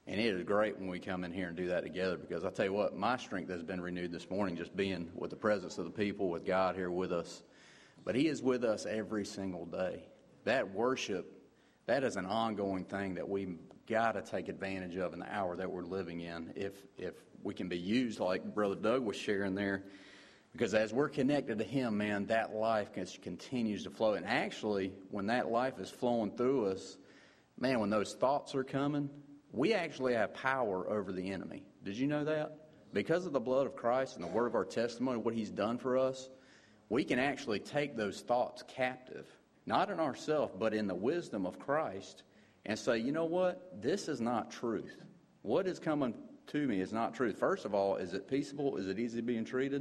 And it is great when we come in here and do that together, because I tell you what, my strength has been renewed this morning just being with the presence of the people, with God here with us. But He is with us every single day. That worship, that is an ongoing thing that we got to take advantage of in the hour that we're living in, if we can be used like Brother Doug was sharing there. Because as we're connected to Him, man, that life continues to flow. And actually, when that life is flowing through us, man, when those thoughts are coming, we actually have power over the enemy. Did you know that? Because of the blood of Christ and the word of our testimony, what He's done for us, we can actually take those thoughts captive, not in ourselves, but in the wisdom of Christ, and say, you know what? This is not truth. What is coming to me is not truth. First of all, is it peaceable? Is it easy being treated?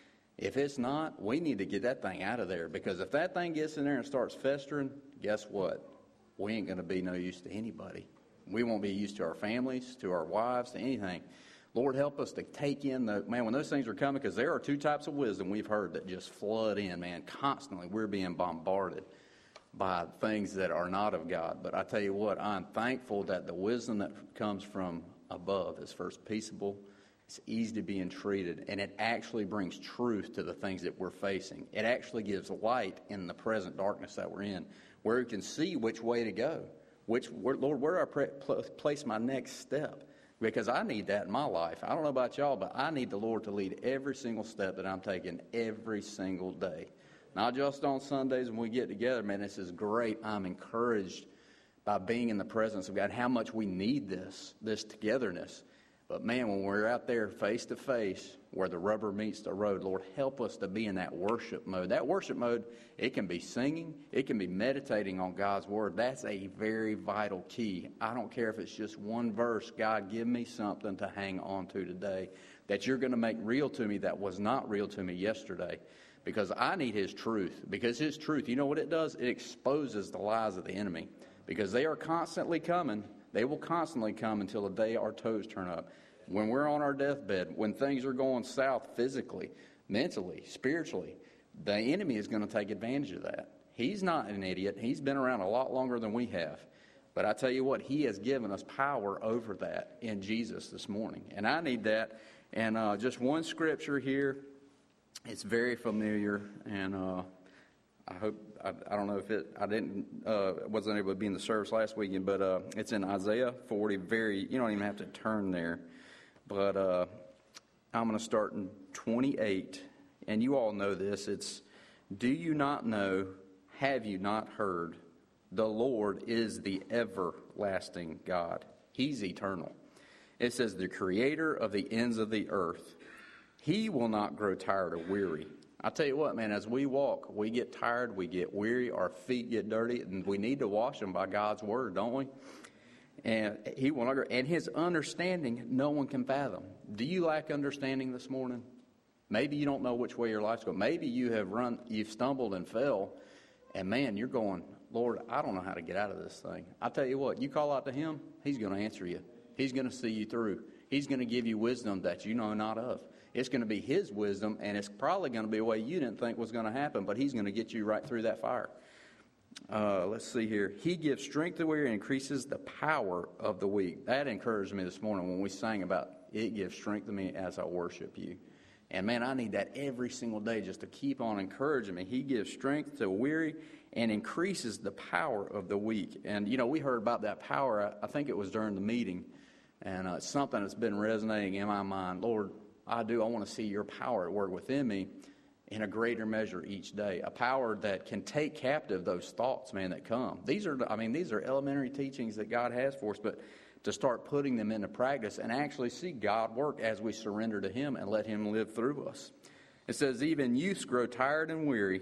If it's not, we need to get that thing out of there, because if that thing gets in there and starts festering, guess what? We ain't going to be no use to anybody. We won't be used to our families, to our wives, to anything. Lord, help us to take in when those things are coming, because there are two types of wisdom we've heard that just flood in, man. Constantly we're being bombarded by things that are not of God. But I tell you what, I'm thankful that the wisdom that comes from above is first peaceable, it's easy to be entreated, and it actually brings truth to the things that we're facing. It actually gives light in the present darkness that we're in, where we can see which way to go. Lord, where do I place my next step? Because I need that in my life. I don't know about y'all, but I need the Lord to lead every single step that I'm taking every single day. Not just on Sundays when we get together. Man, this is great. I'm encouraged by being in the presence of God, how much we need this togetherness. But man, when we're out there face to face where the rubber meets the road, Lord, help us to be in that worship mode. That worship mode, it can be singing, it can be meditating on God's word. That's a very vital key. I don't care if it's just one verse. God, give me something to hang on to today that you're going to make real to me that was not real to me yesterday. Because I need His truth. Because His truth, you know what it does? It exposes the lies of the enemy. Because they are constantly coming. They will constantly come until the day our toes turn up. When we're on our deathbed, when things are going south physically, mentally, spiritually, the enemy is going to take advantage of that. He's not an idiot. He's been around a lot longer than we have. But I tell you what, He has given us power over that in Jesus this morning. And I need that. And just one scripture here. It's very familiar, and I hope, I don't know if wasn't able to be in the service last weekend, but it's in Isaiah 40, you don't even have to turn there. But I'm going to start in 28, and you all know this. It's, do you not know, have you not heard, the Lord is the everlasting God. He's eternal. It says, the creator of the ends of the earth. He will not grow tired or weary. I tell you what, man, as we walk, we get tired, we get weary, our feet get dirty, and we need to wash them by God's word, don't we? And He will not grow. And His understanding, no one can fathom. Do you lack understanding this morning? Maybe you don't know which way your life's going. Maybe you've stumbled and fell, and man, you're going, Lord, I don't know how to get out of this thing. I tell you what, you call out to Him, He's going to answer you. He's going to see you through. He's going to give you wisdom that you know not of. It's going to be His wisdom, and it's probably going to be a way you didn't think was going to happen, but He's going to get you right through that fire. Let's see here. He gives strength to the weary and increases the power of the weak. That encouraged me this morning when we sang about it gives strength to me as I worship you. And man, I need that every single day just to keep on encouraging me. He gives strength to the weary and increases the power of the weak. And, you know, we heard about that power, I think it was during the meeting, and it's something that's been resonating in my mind. Lord, I want to see your power at work within me in a greater measure each day. A power that can take captive those thoughts, man, that come. These are elementary teachings that God has for us, but to start putting them into practice and actually see God work as we surrender to Him and let Him live through us. It says, even youths grow tired and weary.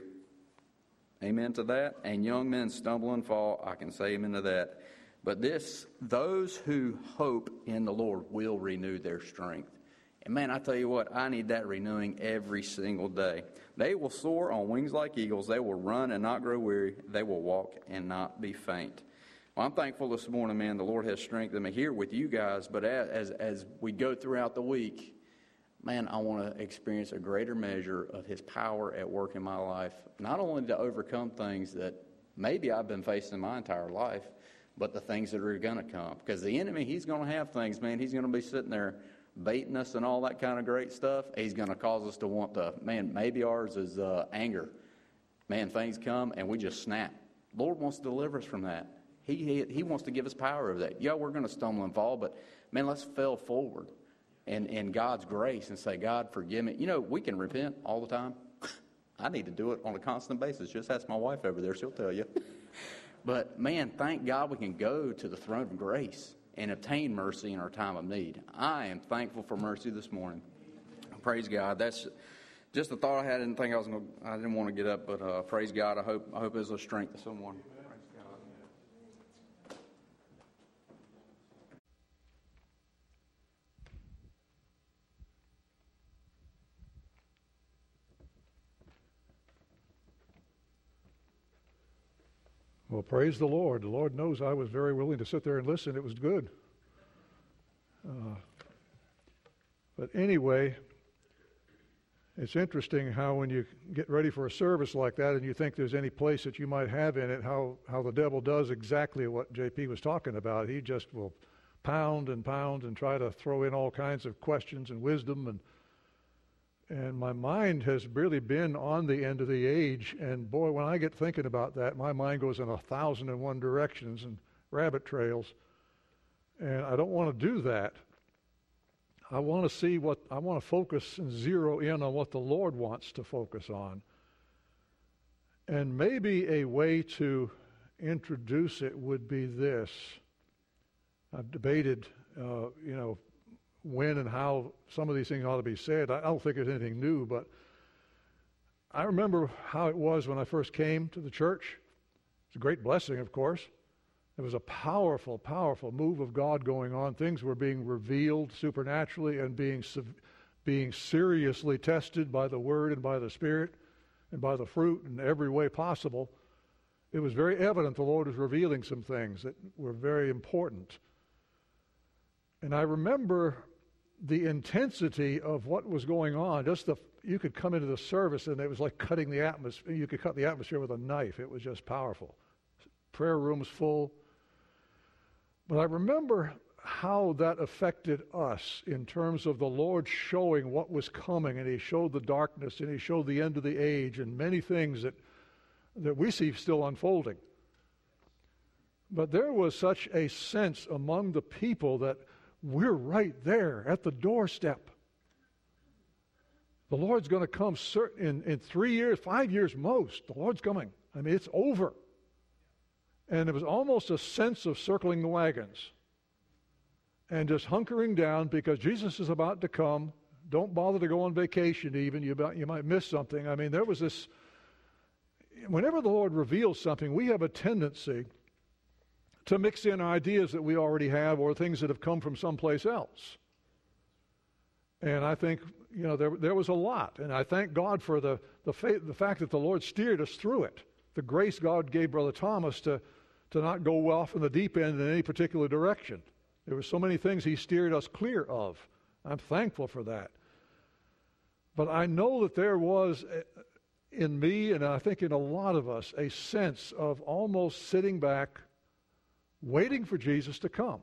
Amen to that. And young men stumble and fall. I can say amen to that. But those who hope in the Lord will renew their strength. And man, I tell you what, I need that renewing every single day. They will soar on wings like eagles. They will run and not grow weary. They will walk and not be faint. Well, I'm thankful this morning, man, the Lord has strengthened me here with you guys. But as we go throughout the week, man, I want to experience a greater measure of His power at work in my life. Not only to overcome things that maybe I've been facing my entire life, but the things that are going to come. Because the enemy, he's going to have things, man. He's going to be sitting there baiting us and all that kind of great stuff. He's going to cause us to want to, man, maybe ours is anger. Man, things come and we just snap. Lord wants to deliver us from that. He wants to give us power over that. Yeah, we're going to stumble and fall, but, man, let's fail forward in God's grace and say, God, forgive me. You know, we can repent all the time. I need to do it on a constant basis. Just ask my wife over there. She'll tell you. But, man, thank God we can go to the throne of grace and obtain mercy in our time of need. I am thankful for mercy this morning. Praise God. That's just a thought I had. I didn't want to get up, but praise God. I hope it's a strength to someone. Well, praise the Lord. The Lord knows I was very willing to sit there and listen. It was good. But anyway, it's interesting how when you get ready for a service like that and you think there's any place that you might have in it, how the devil does exactly what JP was talking about. He just will pound and try to throw in all kinds of questions and wisdom. And my mind has really been on the end of the age. And boy, when I get thinking about that, my mind goes in 1,001 directions and rabbit trails. And I don't want to do that. I want to focus and zero in on what the Lord wants to focus on. And maybe a way to introduce it would be this. I've debated, when and how some of these things ought to be said. I don't think there's anything new, but I remember how it was when I first came to the church. It's a great blessing, of course. There was a powerful, powerful move of God going on. Things were being revealed supernaturally and being seriously tested by the Word and by the Spirit and by the fruit in every way possible. It was very evident the Lord was revealing some things that were very important. And I remember the intensity of what was going on. You could come into the service and it was like cutting the atmosphere. You could cut the atmosphere with a knife. It was just powerful. Prayer rooms full. But I remember how that affected us in terms of the Lord showing what was coming, and He showed the darkness, and He showed the end of the age, and many things that we see still unfolding. But there was such a sense among the people that we're right there at the doorstep. The Lord's going to come in 3 years, 5 years most. The Lord's coming. I mean, it's over. And it was almost a sense of circling the wagons and just hunkering down because Jesus is about to come. Don't bother to go on vacation even. You might miss something. I mean, there was this. Whenever the Lord reveals something, we have a tendency to mix in ideas that we already have or things that have come from someplace else. And I think, there was a lot. And I thank God for the fact that the Lord steered us through it. The grace God gave Brother Thomas to not go off in the deep end in any particular direction. There were so many things He steered us clear of. I'm thankful for that. But I know that there was in me, and I think in a lot of us, a sense of almost sitting back, waiting for Jesus to come.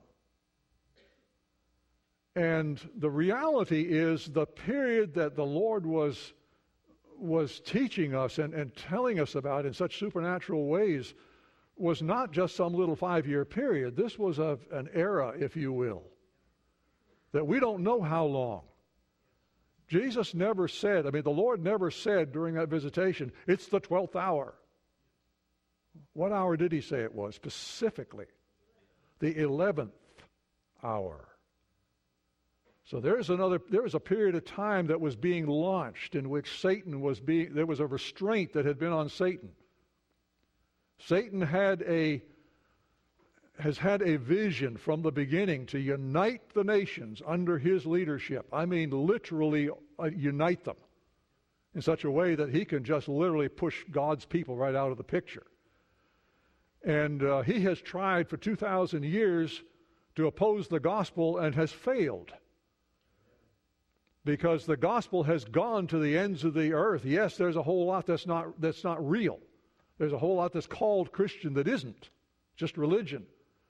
And the reality is the period that the Lord was teaching us and telling us about in such supernatural ways was not just some little 5-year period. This was an era, if you will, that we don't know how long. Jesus never said, the Lord never said during that visitation, it's the 12th hour. What hour did He say it was specifically? The 11th hour. So there was a period of time that was being launched in which there was a restraint that had been on Satan. Satan has had a vision from the beginning to unite the nations under his leadership. I mean, literally unite them in such a way that he can just literally push God's people right out of the picture. And he has tried for 2,000 years to oppose the gospel and has failed. Because the gospel has gone to the ends of the earth. Yes, there's a whole lot that's not real. There's a whole lot that's called Christian that isn't, just religion.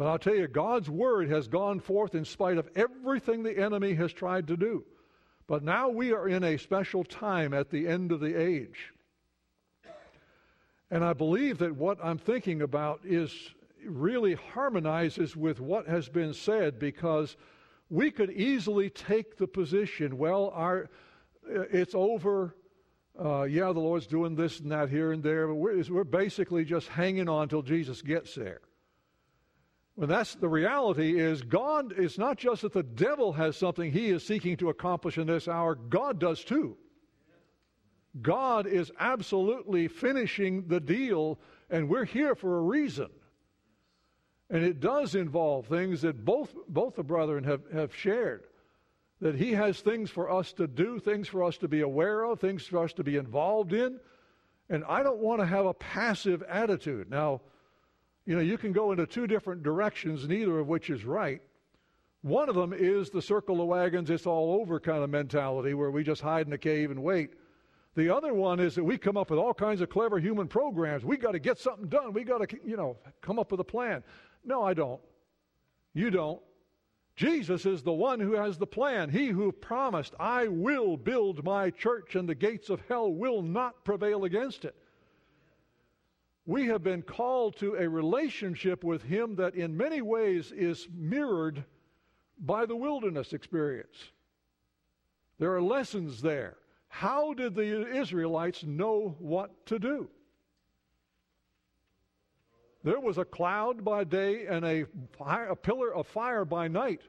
But I'll tell you, God's word has gone forth in spite of everything the enemy has tried to do. But now we are in a special time at the end of the age. And I believe that what I'm thinking about really harmonizes with what has been said, because we could easily take the position, well, it's over. The Lord's doing this and that here and there, but we're basically just hanging on till Jesus gets there. Well, that's the reality. Is God, it's not just that the devil has something he is seeking to accomplish in this hour, God does too. God is absolutely finishing the deal, and we're here for a reason. And it does involve things that both the brethren have shared, that he has things for us to do, things for us to be aware of, things for us to be involved in. And I don't want to have a passive attitude. Now, you can go into two different directions, neither of which is right. One of them is the circle the wagons, it's all over kind of mentality, where we just hide in a cave and wait. The other one is that we come up with all kinds of clever human programs. We got to get something done. We got to, come up with a plan. No, I don't. You don't. Jesus is the one who has the plan. He who promised, I will build my church and the gates of hell will not prevail against it. We have been called to a relationship with him that in many ways is mirrored by the wilderness experience. There are lessons there. How did the Israelites know what to do? There was a cloud by day and a pillar of fire by night.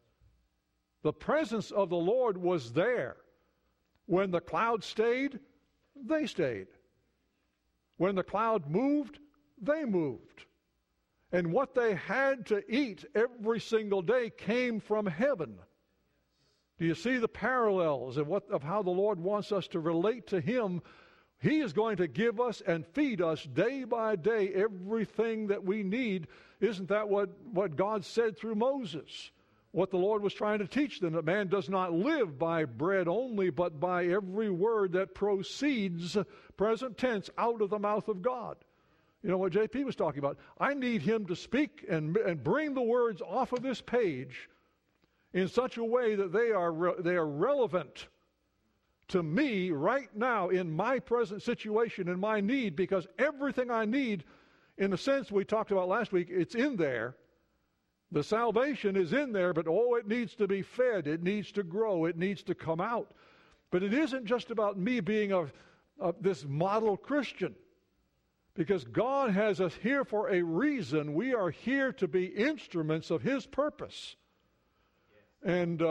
The presence of the Lord was there. When the cloud stayed, they stayed. When the cloud moved, they moved. And what they had to eat every single day came from heaven. Do you see the parallels of how the Lord wants us to relate to him? He is going to give us and feed us day by day everything that we need. Isn't that what God said through Moses? What the Lord was trying to teach them, that man does not live by bread only, but by every word that proceeds, present tense, out of the mouth of God. You know what JP was talking about? I need him to speak and bring the words off of this page in such a way that they are relevant to me right now in my present situation and my need, because everything I need, in the sense we talked about last week, it's in there. The salvation is in there, but it needs to be fed. It needs to grow. It needs to come out. But it isn't just about me being this model Christian, because God has us here for a reason. We are here to be instruments of his purpose. And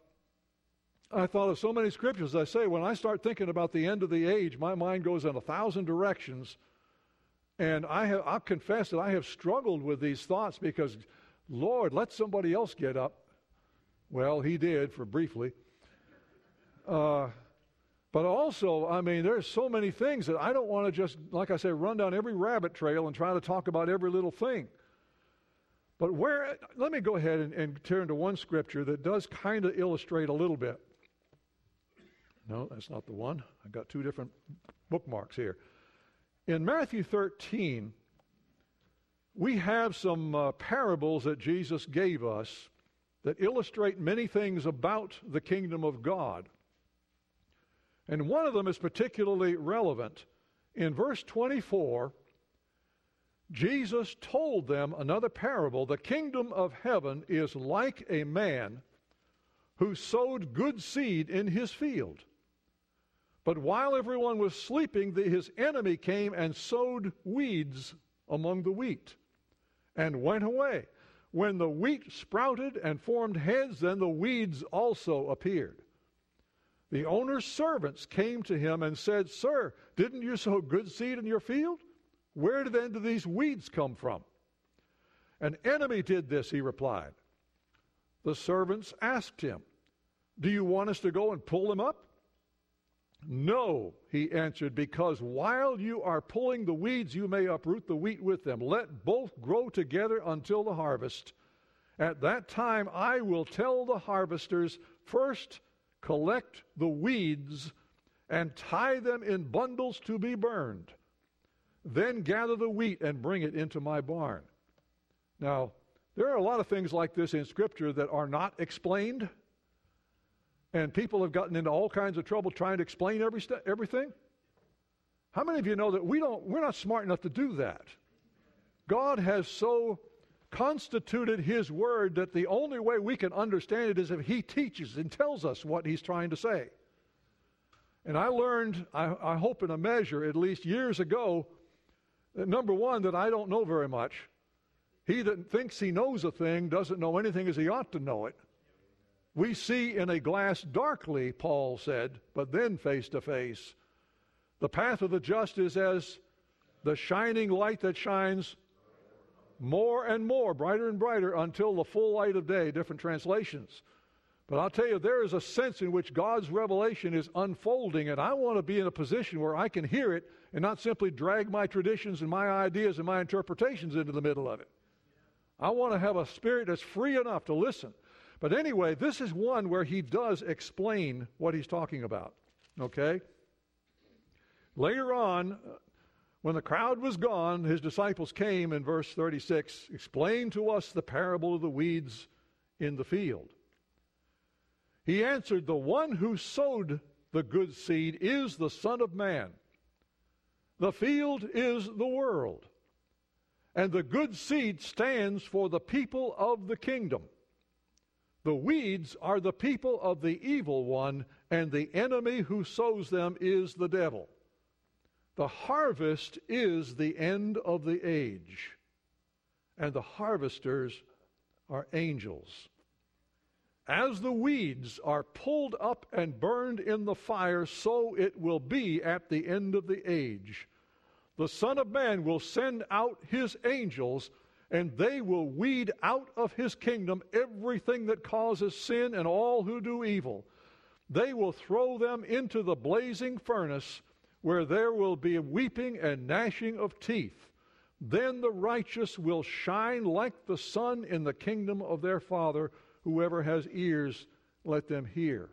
I thought of so many scriptures. I say, when I start thinking about the end of the age, my mind goes in 1,000 directions. And I'll confess that I have struggled with these thoughts because, Lord, let somebody else get up. Well, he did for briefly. But also, there's so many things that I don't want to just, like I said, run down every rabbit trail and try to talk about every little thing. But let me go ahead and turn to one scripture that does kind of illustrate a little bit. No, that's not the one. I've got two different bookmarks here. In Matthew 13, we have some parables that Jesus gave us that illustrate many things about the kingdom of God. And one of them is particularly relevant. In verse 24, Jesus told them another parable. The kingdom of heaven is like a man who sowed good seed in his field. But while everyone was sleeping, his enemy came and sowed weeds among the wheat and went away. When the wheat sprouted and formed heads, then the weeds also appeared. The owner's servants came to him and said, "Sir, didn't you sow good seed in your field? Where then do these weeds come from?" "An enemy did this," he replied. The servants asked him, "Do you want us to go and pull them up?" "No," he answered, "because while you are pulling the weeds, you may uproot the wheat with them. Let both grow together until the harvest. At that time I will tell the harvesters, first collect the weeds and tie them in bundles to be burned. Then gather the wheat and bring it into my barn." Now, There are a lot of things like this in Scripture that are not explained, and people have gotten into all kinds of trouble trying to explain everything. How many of you know that we're not smart enough to do that? God has so constituted His Word that the only way we can understand it is if He teaches and tells us what He's trying to say. And I learned, I hope in a measure, at least years ago, that number one, that I don't know very much. He that thinks he knows a thing doesn't know anything as he ought to know it. We see in a glass darkly, Paul said, but then face to face. The path of the just is as the shining light that shines more and more, brighter and brighter, until the full light of day, different translations. But I'll tell you, there is a sense in which God's revelation is unfolding, and I want to be in a position where I can hear it and not simply drag my traditions and my ideas and my interpretations into the middle of it. I want to have a spirit that's free enough to listen. But anyway, this is one where he does explain what he's talking about. Okay? Later on, when the crowd was gone, his disciples came in verse 36, explain to us the parable of the weeds in the field. He answered, the one who sowed the good seed is the Son of Man. The field is the world. And the good seed stands for the people of the kingdom. The weeds are the people of the evil one, and the enemy who sows them is the devil. The harvest is the end of the age, and the harvesters are angels. As the weeds are pulled up and burned in the fire, so it will be at the end of the age. The Son of Man will send out His angels, and they will weed out of His kingdom everything that causes sin and all who do evil. They will throw them into the blazing furnace, where there will be weeping and gnashing of teeth. Then the righteous will shine like the sun in the kingdom of their Father. Whoever has ears, let them hear.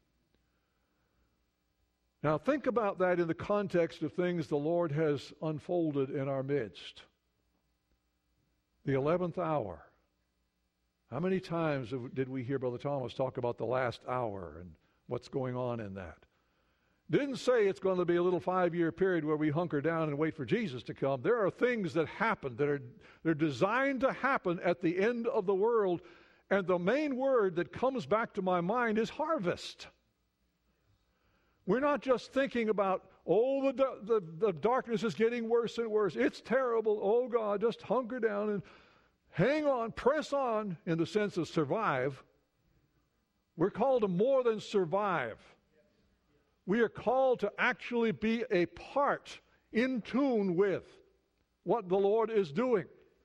Now think about that in the context of things the Lord has unfolded in our midst. The 11th hour. How many times did we hear Brother Thomas talk about the last hour and what's going on in that? Didn't say it's going to be a little 5-year period where we hunker down and wait for Jesus to come. There are things that happen they're designed to happen at the end of the world. And the main word that comes back to my mind is harvest. We're not just thinking about, the darkness is getting worse and worse. It's terrible. Oh, God, just hunker down and hang on, press on, in the sense of survive. We're called to more than survive. We are called to actually be a part, in tune with what the Lord is doing.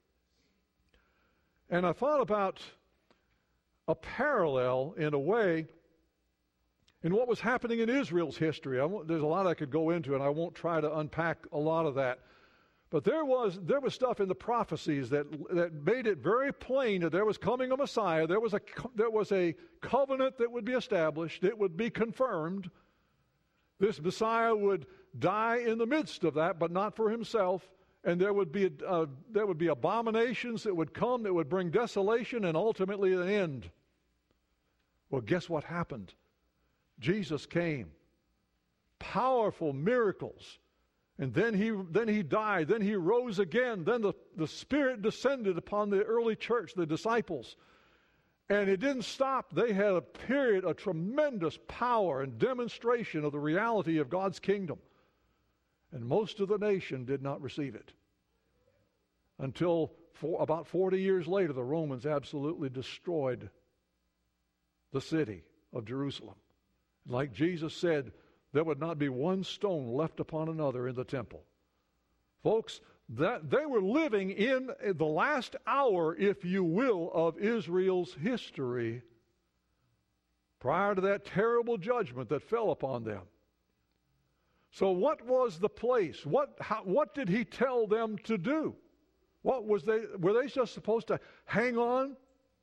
And I thought about a parallel, in a way, in what was happening in Israel's history. There's a lot I could go into, and I won't try to unpack a lot of that. But there was stuff in the prophecies that made it very plain that there was coming a Messiah. There was a covenant that would be established. It would be confirmed. This Messiah would die in the midst of that, but not for himself. And there would be abominations that would come that would bring desolation and ultimately an end. Well, guess what happened? Jesus came. Powerful miracles. And then he died. Then he rose again. Then the Spirit descended upon the early church, the disciples. And it didn't stop. They had a period of tremendous power and demonstration of the reality of God's kingdom. And most of the nation did not receive it. Until about 40 years later, the Romans absolutely destroyed the city of Jerusalem. Like Jesus said, there would not be one stone left upon another in the temple. Folks, that they were living in the last hour, if you will, of Israel's history prior to that terrible judgment that fell upon them. So what was the place? What did he tell them to do? Were they just supposed to hang on?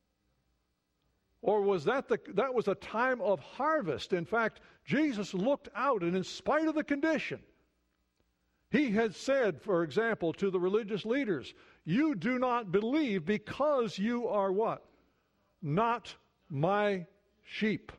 Or was that was a time of harvest? In fact, Jesus looked out, and in spite of the condition, he had said, for example, to the religious leaders, You do not believe because you are what? Not my sheep.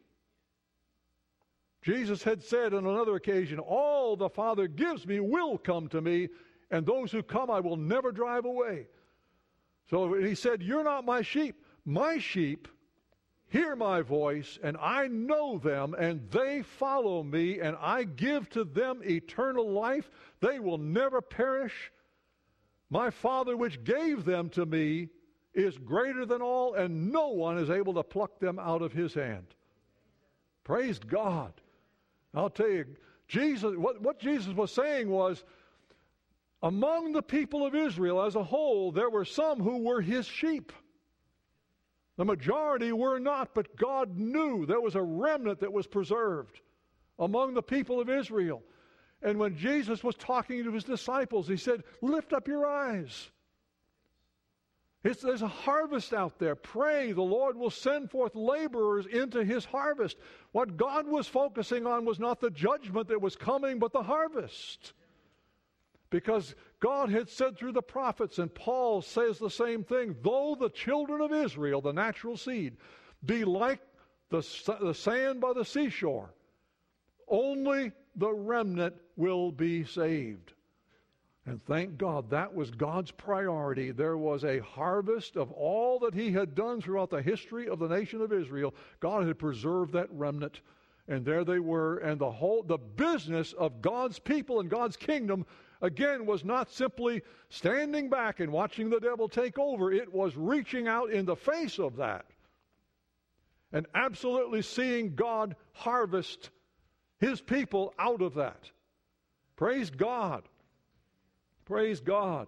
Jesus had said on another occasion, all the Father gives me will come to me, and those who come I will never drive away. So he said, you're not my sheep. My sheep hear my voice, and I know them, and they follow me, and I give to them eternal life. They will never perish. My Father which gave them to me is greater than all, and no one is able to pluck them out of his hand. Praise God. I'll tell you, Jesus, what Jesus was saying was, among the people of Israel as a whole, there were some who were his sheep. The majority were not, but God knew there was a remnant that was preserved among the people of Israel. And when Jesus was talking to his disciples, he said, lift up your eyes. There's a harvest out there. Pray, the Lord will send forth laborers into his harvest. What God was focusing on was not the judgment that was coming, but the harvest. Because God had said through the prophets, and Paul says the same thing, though the children of Israel, the natural seed, be like the sand by the seashore, only the remnant will be saved. And thank God, that was God's priority. There was a harvest of all that he had done throughout the history of the nation of Israel. God had preserved that remnant, and there they were. And the business of God's people and God's kingdom, again, was not simply standing back and watching the devil take over. It was reaching out in the face of that and absolutely seeing God harvest his people out of that. Praise God. Praise God.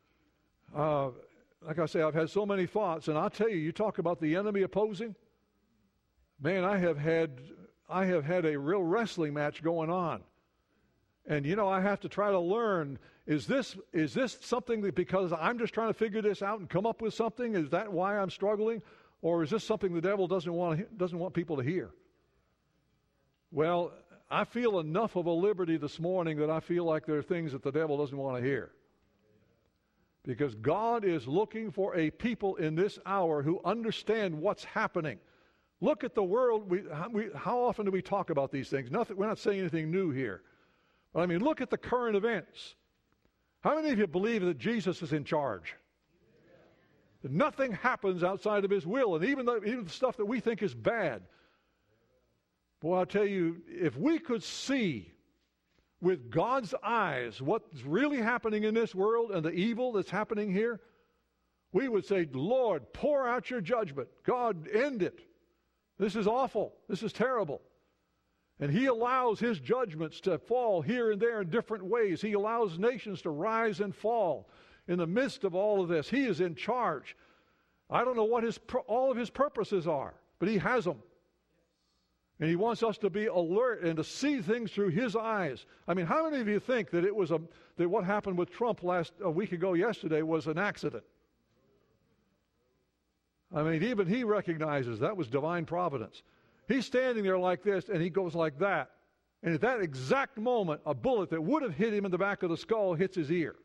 Like I say, I've had so many thoughts, and I'll tell you, you talk about the enemy opposing. Man, I have had a real wrestling match going on. And you know, I have to try to learn, is this something that because I'm just trying to figure this out and come up with something, is that why I'm struggling? Or is this something the devil doesn't want people to hear? Well, I feel enough of a liberty this morning that I feel like there are things that the devil doesn't want to hear. Because God is looking for a people in this hour who understand what's happening. Look at the world. How often do we talk about these things? We're not saying anything new here. But I mean, look at the current events. How many of you believe that Jesus is in charge? That nothing happens outside of his will, and even the stuff that we think is bad. Boy, I'll tell you, if we could see with God's eyes what's really happening in this world and the evil that's happening here, we would say, Lord, pour out your judgment. God, end it. This is awful. This is terrible. And he allows his judgments to fall here and there in different ways. He allows nations to rise and fall in the midst of all of this. He is in charge. I don't know what all of his purposes are, but he has them. And he wants us to be alert and to see things through his eyes. I mean, how many of you think that that what happened with Trump a week ago yesterday was an accident? I mean, even he recognizes that was divine providence. He's standing there like this, and he goes like that. And at that exact moment, a bullet that would have hit him in the back of the skull hits his ear.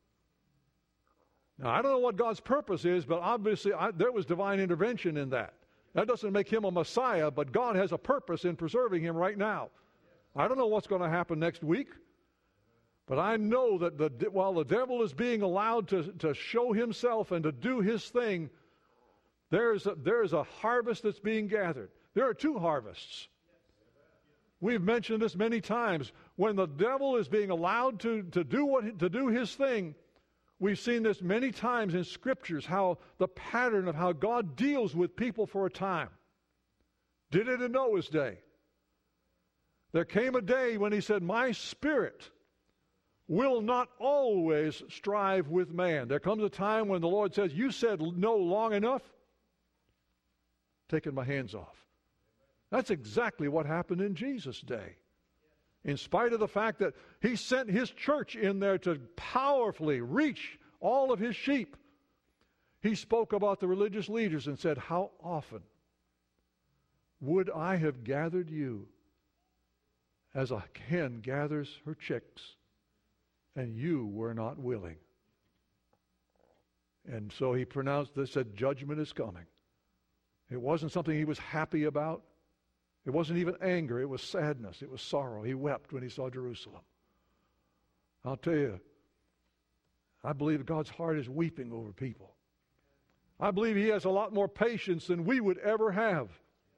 Now, I don't know what God's purpose is, but obviously there was divine intervention in that. That doesn't make him a Messiah, but God has a purpose in preserving him right now. I don't know what's going to happen next week, but I know that while the devil is being allowed to show himself and to do his thing, there's a harvest that's being gathered. There are two harvests. We've mentioned this many times. When the devil is being allowed to do his thing, we've seen this many times in scriptures, how the pattern of how God deals with people for a time. Did it in Noah's day. There came a day when he said, my spirit will not always strive with man. There comes a time when the Lord says, you said no long enough, taking my hands off. That's exactly what happened in Jesus' day. In spite of the fact that he sent his church in there to powerfully reach all of his sheep, he spoke about the religious leaders and said, how often would I have gathered you as a hen gathers her chicks, and you were not willing? And so he pronounced this, said, judgment is coming. It wasn't something he was happy about. It wasn't even anger. It was sadness. It was sorrow. He wept when he saw Jerusalem. I'll tell you, I believe God's heart is weeping over people. I believe he has a lot more patience than we would ever have.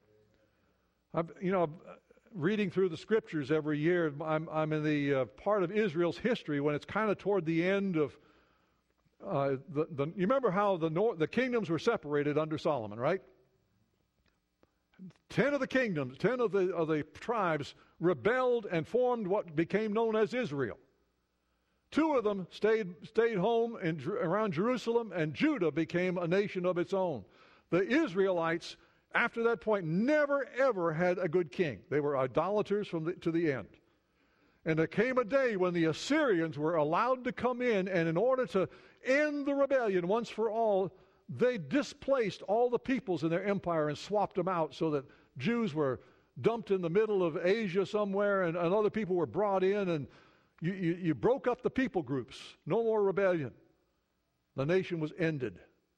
Reading through the scriptures every year, I'm in the part of Israel's history when it's kind of toward the end of you remember how the kingdoms were separated under Solomon, right? 10 of the kingdoms, 10 of the tribes rebelled and formed what became known as Israel. 2 of them stayed home around Jerusalem, and Judah became a nation of its own. The Israelites, after that point, never ever had a good king. They were idolaters to the end. And there came a day when the Assyrians were allowed to come in, and in order to end the rebellion once for all, they displaced all the peoples in their empire and swapped them out so that Jews were dumped in the middle of Asia somewhere, and other people were brought in, and you broke up the people groups. No more rebellion. The nation was ended.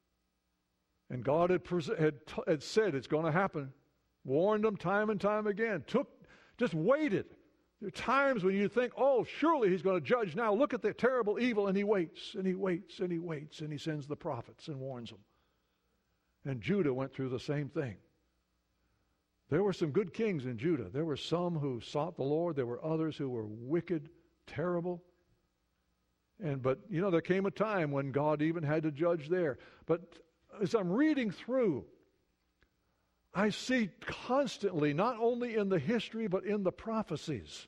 And God had said it's going to happen. Warned them time and time again. Just waited. There are times when you think, oh, surely he's going to judge now. Look at the terrible evil. And he waits, and he waits, and he waits, and he sends the prophets and warns them. And Judah went through the same thing. There were some good kings in Judah. There were some who sought the Lord. There were others who were wicked, terrible. But there came a time when God even had to judge there. But as I'm reading through, I see constantly, not only in the history, but in the prophecies,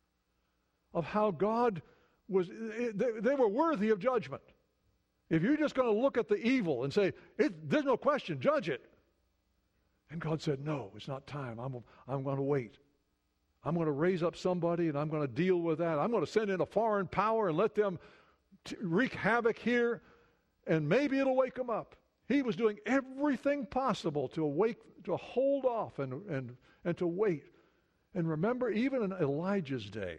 of how God they were worthy of judgment. If you're just going to look at the evil and say, there's no question, judge it. And God said, no, it's not time. I'm going to wait. I'm going to raise up somebody, and I'm going to deal with that. I'm going to send in a foreign power and let them wreak havoc here, and maybe it'll wake them up. He was doing everything possible to hold off and to wait. And remember, even in Elijah's day,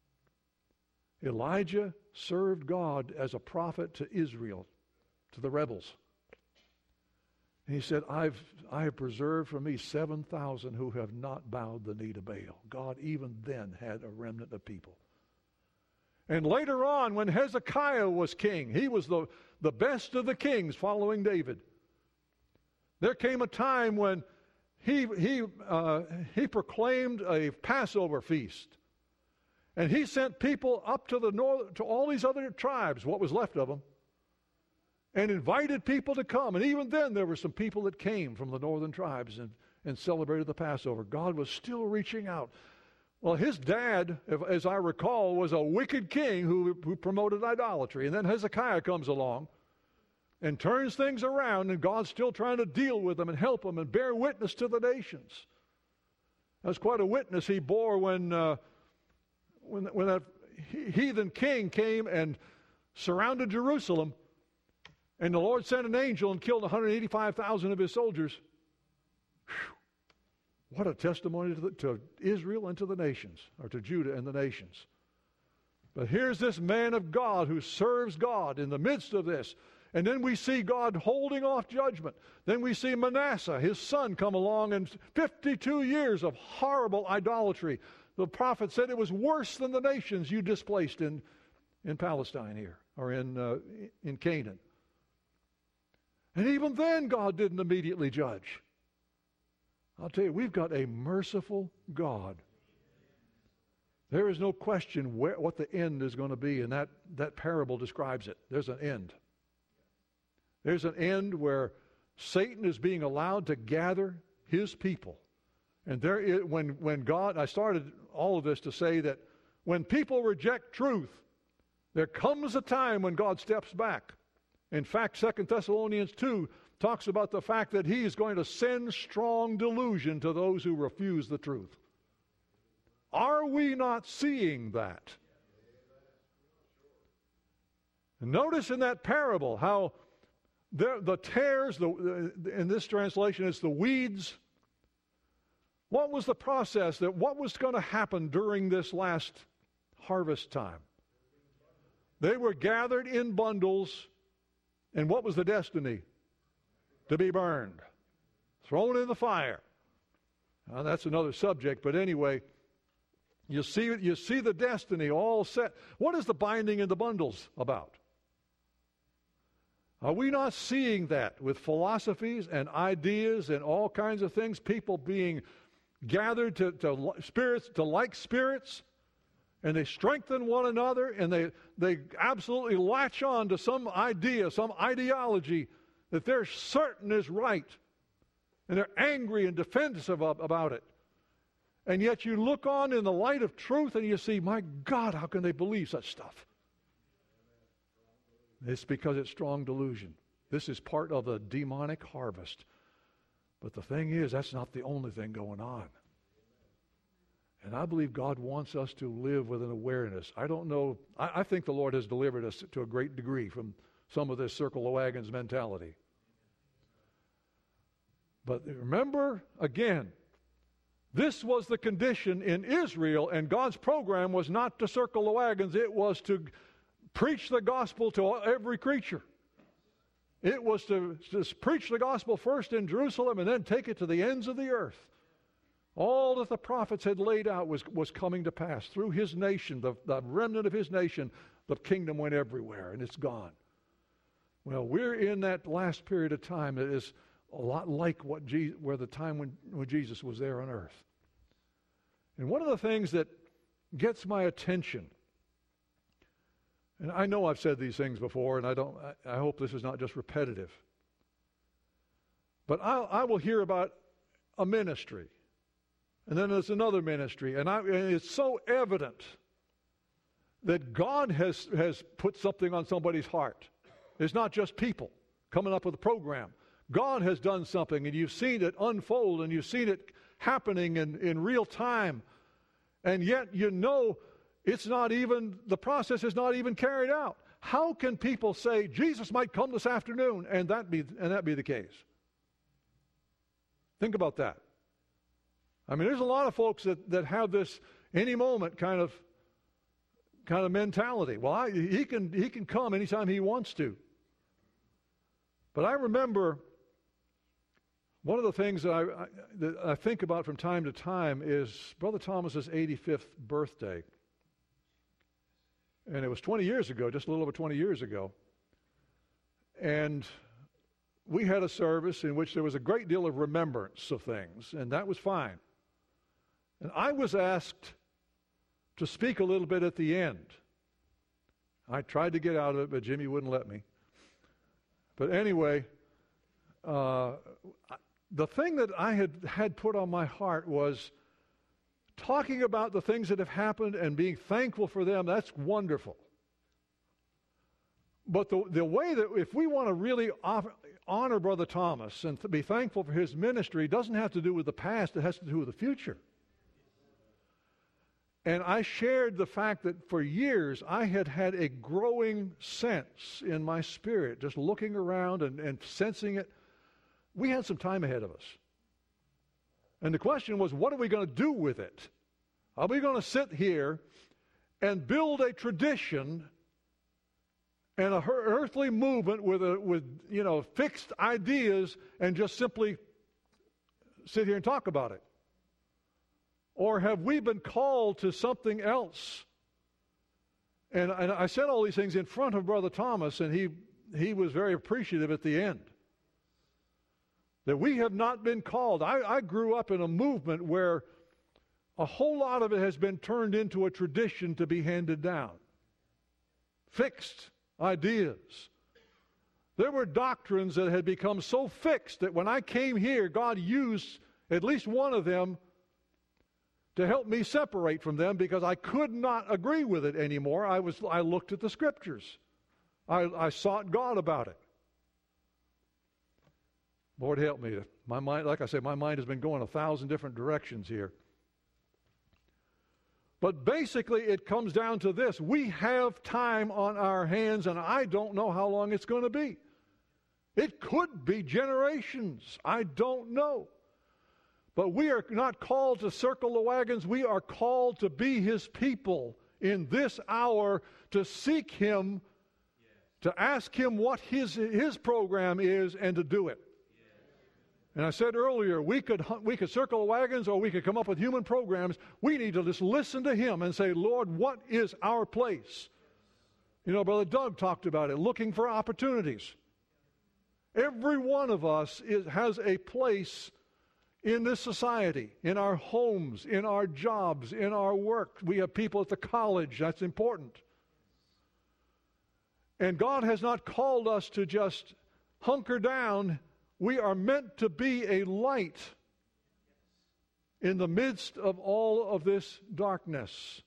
Elijah served God as a prophet to Israel, to the rebels. And he said, I have preserved for me 7,000 who have not bowed the knee to Baal. God even then had a remnant of people. And later on, when Hezekiah was king, he was the best of the kings following David. There came a time when he proclaimed a Passover feast. And he sent people up to the north, to all these other tribes, what was left of them, and invited people to come. And even then, there were some people that came from the northern tribes and celebrated the Passover. God was still reaching out. Well, his dad, as I recall, was a wicked king who promoted idolatry. And then Hezekiah comes along and turns things around, and God's still trying to deal with them and help them and bear witness to the nations. That's quite a witness he bore when that heathen king came and surrounded Jerusalem, and the Lord sent an angel and killed 185,000 of his soldiers. Whew. What a testimony to Israel and to the nations, or to Judah and the nations. But here's this man of God who serves God in the midst of this. And then we see God holding off judgment. Then we see Manasseh, his son, come along, and 52 years of horrible idolatry. The prophet said it was worse than the nations you displaced in Palestine here, or in Canaan. And even then, God didn't immediately judge. I'll tell you, we've got a merciful God. There is no question what the end is going to be, and that parable describes it. There's an end. There's an end where Satan is being allowed to gather his people. And when God, I started all of this to say that when people reject truth, there comes a time when God steps back. In fact, 2 Thessalonians 2 talks about the fact that he is going to send strong delusion to those who refuse the truth. Are we not seeing that? Notice in that parable how the tares, in this translation, it's the weeds. What was the process? What was going to happen during this last harvest time? They were gathered in bundles And what was the destiny? To be burned, thrown in the fire. Now, that's another subject, but anyway, you see the destiny all set. What is the binding in the bundles about? Are we not seeing that with philosophies and ideas and all kinds of things, people being gathered to spirits, to like spirits, and they strengthen one another, and they absolutely latch on to some idea, some ideology that they're certain is right, and they're angry and defensive about it. And yet you look on in the light of truth and you see, my God, how can they believe such stuff? It's because it's strong delusion. This is part of the demonic harvest. But the thing is, that's not the only thing going on. And I believe God wants us to live with an awareness. I don't know, I think the Lord has delivered us to a great degree from some of this circle the wagons mentality. But remember, again, this was the condition in Israel, and God's program was not to circle the wagons. It was to preach the gospel to every creature. It was to preach the gospel first in Jerusalem and then take it to the ends of the earth. All that the prophets had laid out was coming to pass. Through his nation, the remnant of his nation, the kingdom went everywhere, and it's gone. Well, we're in that last period of time that is a lot like where the time when Jesus was there on earth. And one of the things that gets my attention, and I know I've said these things before, and I hope this is not just repetitive, but I will hear about a ministry, and then there's another ministry, and it's so evident that God has put something on somebody's heart. It's not just people coming up with a program. God has done something, and you've seen it unfold, and you've seen it happening in real time, and yet you know the process is not even carried out. How can people say Jesus might come this afternoon and that be the case? Think about that. I mean, there's a lot of folks that have this any moment kind of mentality. Well, he can come anytime he wants to. But I remember one of the things that I think about from time to time is Brother Thomas's 85th birthday. And it was 20 years ago, just a little over 20 years ago. And we had a service in which there was a great deal of remembrance of things, and that was fine. And I was asked to speak a little bit at the end. I tried to get out of it, but Jimmy wouldn't let me. But anyway, the thing that I had put on my heart was talking about the things that have happened and being thankful for them. That's wonderful. But the way that if we want to really honor Brother Thomas and to be thankful for his ministry, doesn't have to do with the past, it has to do with the future. And I shared the fact that for years I had a growing sense in my spirit, just looking around and sensing it. We had some time ahead of us. And the question was, what are we going to do with it? Are we going to sit here and build a tradition and an earthly movement with fixed ideas and just simply sit here and talk about it? Or have we been called to something else? And I said all these things in front of Brother Thomas, and he was very appreciative at the end. That we have not been called. I grew up in a movement where a whole lot of it has been turned into a tradition to be handed down. Fixed ideas. There were doctrines that had become so fixed that when I came here, God used at least one of them to help me separate from them because I could not agree with it anymore. I looked at the Scriptures. I sought God about it. Lord help me. My mind, like I said, my mind has been going 1,000 different directions here. But basically it comes down to this. We have time on our hands, and I don't know how long it's going to be. It could be generations. I don't know. But we are not called to circle the wagons. We are called to be His people in this hour, to seek Him, to ask Him what His program is and to do it. And I said earlier, we could circle wagons or we could come up with human programs. We need to just listen to Him and say, Lord, what is our place? You know, Brother Doug talked about it, looking for opportunities. Every one of us has a place in this society, in our homes, in our jobs, in our work. We have people at the college. That's important. And God has not called us to just hunker down. We are meant to be a light in the midst of all of this darkness.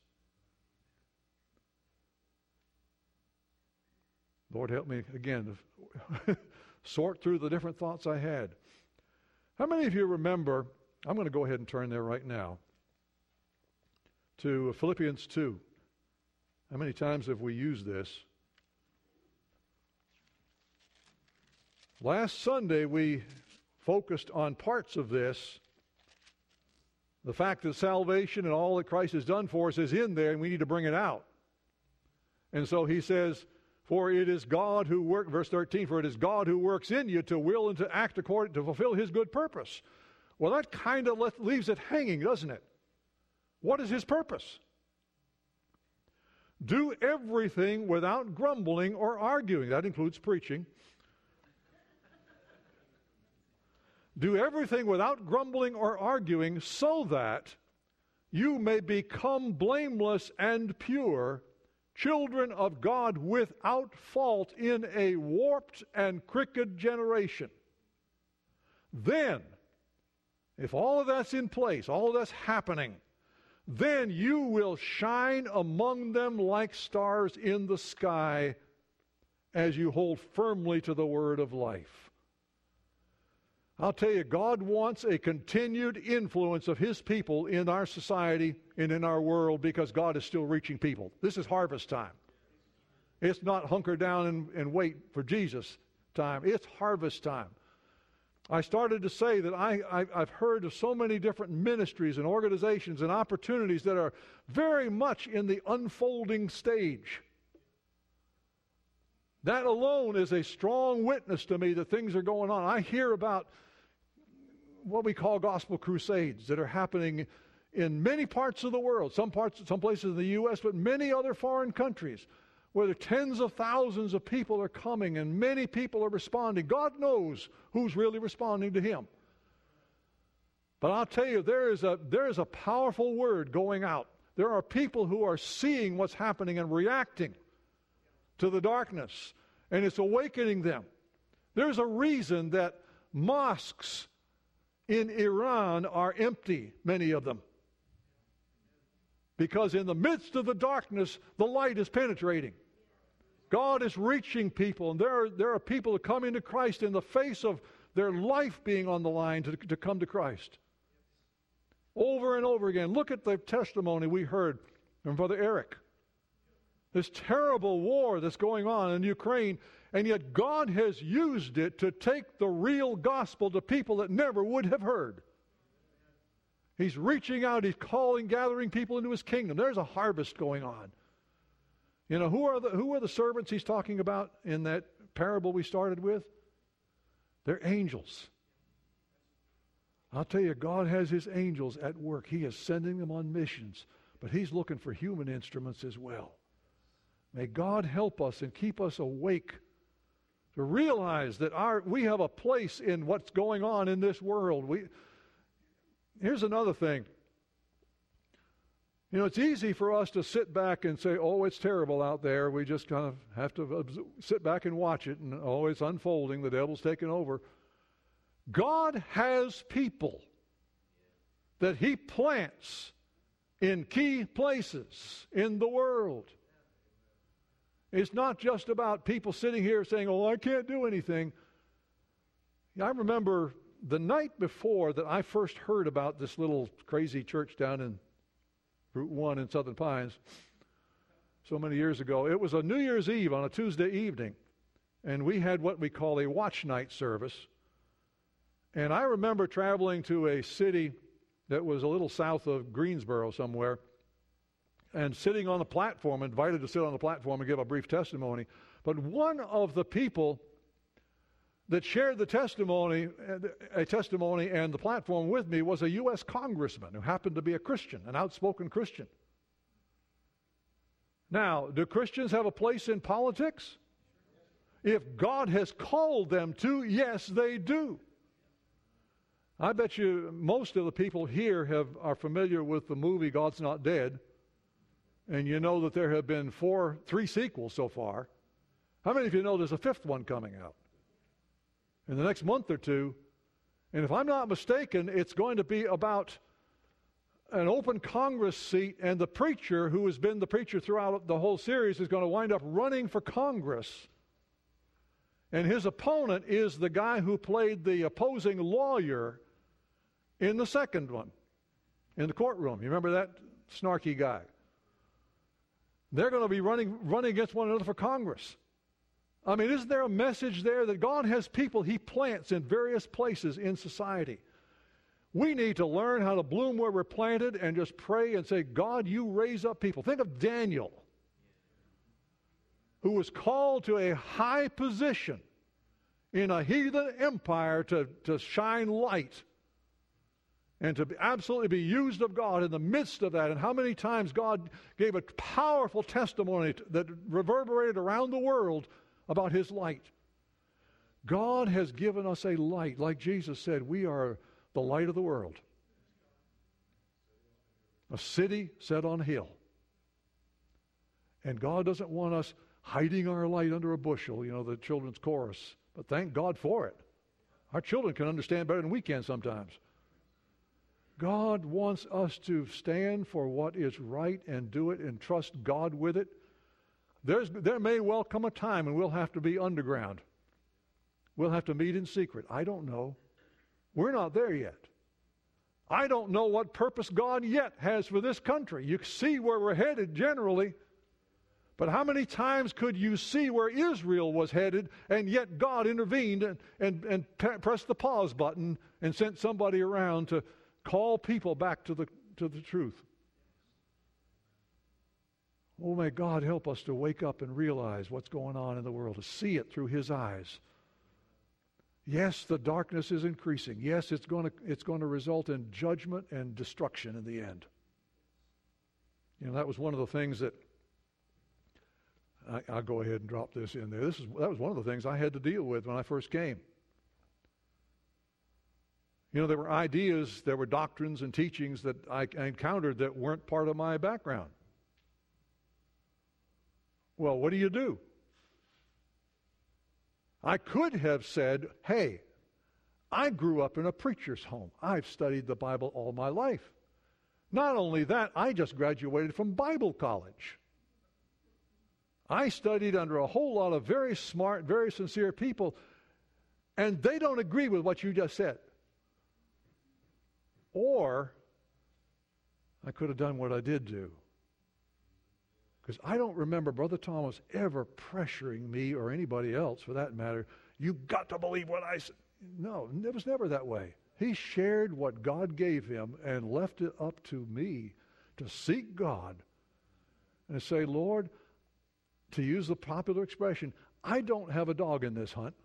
Lord, help me again to sort through the different thoughts I had. How many of you remember, I'm going to go ahead and turn there right now, to Philippians 2. How many times have we used this? Last Sunday we focused on parts of this. The fact that salvation and all that Christ has done for us is in there, and we need to bring it out. And so he says, for it is God who works, verse 13, for it is God who works in you to will and to act according to fulfill His good purpose. Well, that kind of leaves it hanging, doesn't it? What is His purpose? Do everything without grumbling or arguing. That includes preaching. Do everything without grumbling or arguing, so that you may become blameless and pure, children of God without fault in a warped and crooked generation. Then, if all of that's in place, all of that's happening, then you will shine among them like stars in the sky as you hold firmly to the word of life. I'll tell you, God wants a continued influence of His people in our society and in our world, because God is still reaching people. This is harvest time. It's not hunker down and wait for Jesus time. It's harvest time. I started to say that I've heard of so many different ministries and organizations and opportunities that are very much in the unfolding stage. That alone is a strong witness to me that things are going on. I hear about what we call gospel crusades that are happening in many parts of the world, some places in the U.S., but many other foreign countries, where tens of thousands of people are coming and many people are responding. God knows who's really responding to Him. But I'll tell you, there is a powerful word going out. There are people who are seeing what's happening and reacting to the darkness, and it's awakening them. There's a reason that mosques in Iran are empty, many of them. Because in the midst of the darkness, the light is penetrating. God is reaching people, and there are people that come into Christ in the face of their life being on the line to come to Christ. Over and over again. Look at the testimony we heard from Brother Eric. This terrible war that's going on in Ukraine, and yet God has used it to take the real gospel to people that never would have heard. He's reaching out, He's calling, gathering people into His kingdom. There's a harvest going on. You know, who are the servants He's talking about in that parable we started with? They're angels. I'll tell you, God has His angels at work. He is sending them on missions, but He's looking for human instruments as well. May God help us and keep us awake to realize that we have a place in what's going on in this world. Here's another thing. You know, it's easy for us to sit back and say, oh, it's terrible out there. We just kind of have to sit back and watch it, and oh, it's unfolding. The devil's taking over. God has people that He plants in key places in the world. It's not just about people sitting here saying, oh, I can't do anything. I remember the night before that I first heard about this little crazy church down in Route 1 in Southern Pines, so many years ago. It was a New Year's Eve on a Tuesday evening, and we had what we call a watch night service. And I remember traveling to a city that was a little south of Greensboro somewhere, and sitting on the platform, invited to sit on the platform and give a brief testimony. But one of the people that shared a testimony and the platform with me was a U.S. congressman who happened to be a Christian, an outspoken Christian. Now, do Christians have a place in politics? If God has called them to, yes, they do. I bet you most of the people here are familiar with the movie God's Not Dead, and you know that there have been 3 sequels so far. How many of you know there's a 5th one coming out in the next month or two? And if I'm not mistaken, it's going to be about an open Congress seat, and the preacher, who has been the preacher throughout the whole series, is going to wind up running for Congress. And his opponent is the guy who played the opposing lawyer in the second one, in the courtroom. You remember that snarky guy? They're going to be running against one another for Congress. I mean, isn't there a message there that God has people He plants in various places in society? We need to learn how to bloom where we're planted and just pray and say, God, you raise up people. Think of Daniel, who was called to a high position in a heathen empire to shine light and to absolutely be used of God in the midst of that. And how many times God gave a powerful testimony that reverberated around the world about His light. God has given us a light. Like Jesus said, we are the light of the world. A city set on a hill. And God doesn't want us hiding our light under a bushel, the children's chorus. But thank God for it. Our children can understand better than we can sometimes. God wants us to stand for what is right and do it and trust God with it. There may well come a time when we'll have to be underground. We'll have to meet in secret. I don't know. We're not there yet. I don't know what purpose God yet has for this country. You see where we're headed generally. But how many times could you see where Israel was headed, and yet God intervened and pressed the pause button and sent somebody around to call people back to the truth? Oh, may God help us to wake up and realize what's going on in the world, to see it through His eyes. Yes, the darkness is increasing. Yes, it's going to result in judgment and destruction in the end. That was one of the things that I'll go ahead and drop this in there. That was one of the things I had to deal with when I first came. There were ideas, there were doctrines and teachings that I encountered that weren't part of my background. Well, what do? I could have said, hey, I grew up in a preacher's home. I've studied the Bible all my life. Not only that, I just graduated from Bible college. I studied under a whole lot of very smart, very sincere people, and they don't agree with what you just said. Or I could have done what I did do. Because I don't remember Brother Thomas ever pressuring me, or anybody else for that matter, you've got to believe what I said. No, it was never that way. He shared what God gave him and left it up to me to seek God and say, Lord, to use the popular expression, I don't have a dog in this hunt.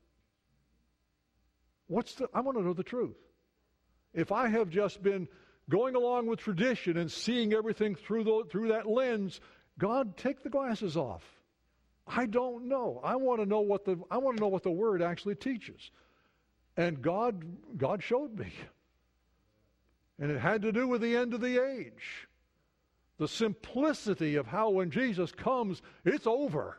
I want to know the truth. If I have just been going along with tradition and seeing everything through that lens, God, take the glasses off. I don't know. I want to know what the Word actually teaches. And God showed me. And it had to do with the end of the age. The simplicity of how when Jesus comes, it's over.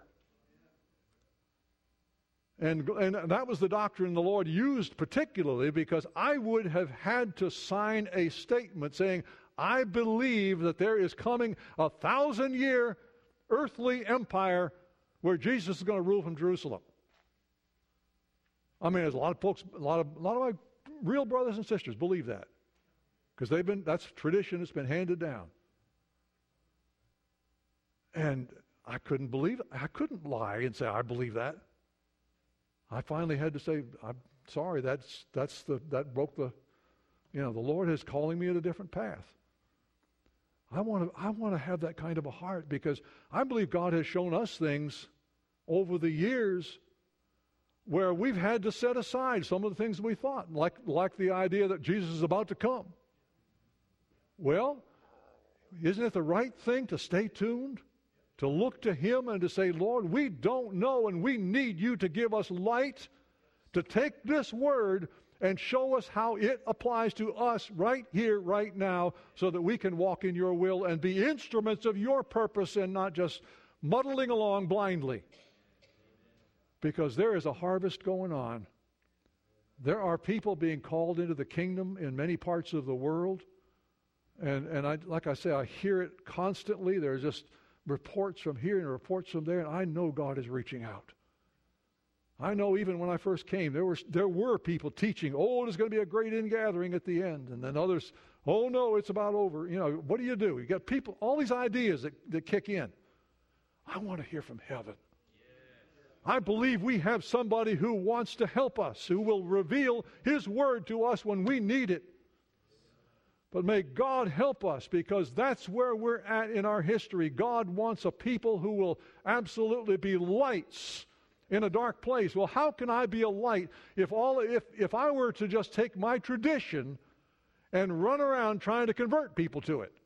And that was the doctrine the Lord used particularly, because I would have had to sign a statement saying, I believe that there is coming a 1,000-year earthly empire where Jesus is going to rule from Jerusalem. I mean, there's a lot of folks, a lot of my real brothers and sisters believe that, because that's tradition that's been handed down. And I couldn't believe it. I couldn't lie and say I believe that. I finally had to say, I'm sorry, that broke the Lord is calling me at a different path. I want to have that kind of a heart, because I believe God has shown us things over the years where we've had to set aside some of the things we thought, like the idea that Jesus is about to come. Well, isn't it the right thing to stay tuned, to look to Him and to say, Lord, we don't know and we need You to give us light, to take this word and show us how it applies to us right here, right now, so that we can walk in Your will and be instruments of Your purpose and not just muddling along blindly. Because there is a harvest going on. There are people being called into the kingdom in many parts of the world. And like I say, I hear it constantly. There's just reports from here and reports from there, and I know God is reaching out. I know even when I first came, there were people teaching, oh, there's going to be a great ingathering at the end. And then others, oh, no, it's about over. You know, what do? You got people, all these ideas that kick in. I want to hear from heaven. I believe we have somebody who wants to help us, who will reveal His word to us when we need it. But may God help us, because that's where we're at in our history. God wants a people who will absolutely be lights in a dark place. Well, how can I be a light if I were to just take my tradition and run around trying to convert people to it?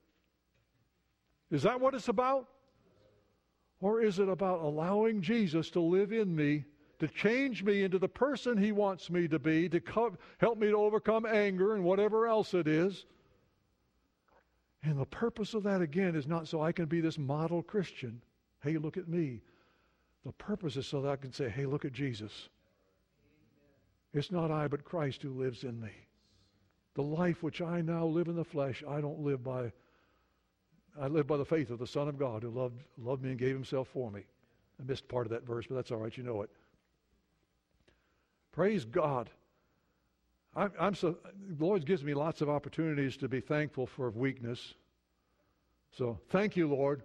Is that what it's about? Or is it about allowing Jesus to live in me, to change me into the person He wants me to be, to help me to overcome anger and whatever else it is? And the purpose of that, again, is not so I can be this model Christian. Hey, look at me. The purpose is so that I can say, hey, look at Jesus. It's not I, but Christ who lives in me. The life which I now live in the flesh, I live by the faith of the Son of God who loved me and gave Himself for me. I missed part of that verse, but that's all right. You know it. Praise God. The Lord gives me lots of opportunities to be thankful for weakness. So thank You, Lord.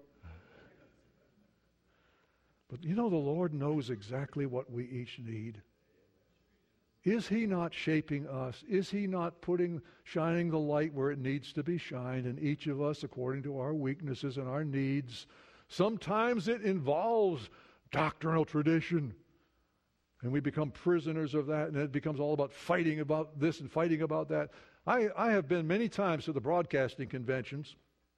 But you know, the Lord knows exactly what we each need. Is He not shaping us? Is He not shining the light where it needs to be shined in each of us according to our weaknesses and our needs? Sometimes it involves doctrinal tradition, and we become prisoners of that, and it becomes all about fighting about this and fighting about that. I have been many times to the broadcasting conventions,